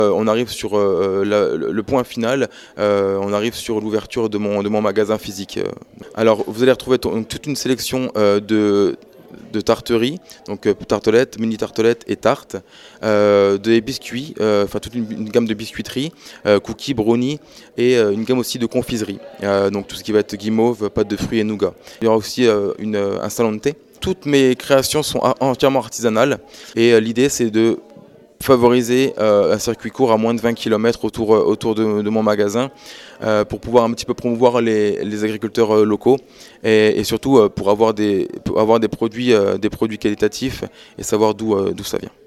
On arrive sur le point final, on arrive sur l'ouverture de mon magasin physique. Alors vous allez retrouver toute une sélection de tarteries, donc tartelettes, mini tartelettes et tartes, des biscuits, enfin toute une gamme de biscuiterie, cookies, brownies et une gamme aussi de confiserie, donc tout ce qui va être guimauve, pâte de fruits et nougat. Il y aura aussi un salon de thé. Toutes mes créations sont entièrement artisanales et l'idée c'est de favoriser un circuit court à moins de 20 km autour de mon magasin pour pouvoir un petit peu promouvoir les agriculteurs locaux et surtout pour avoir des produits qualitatifs et savoir d'où ça vient.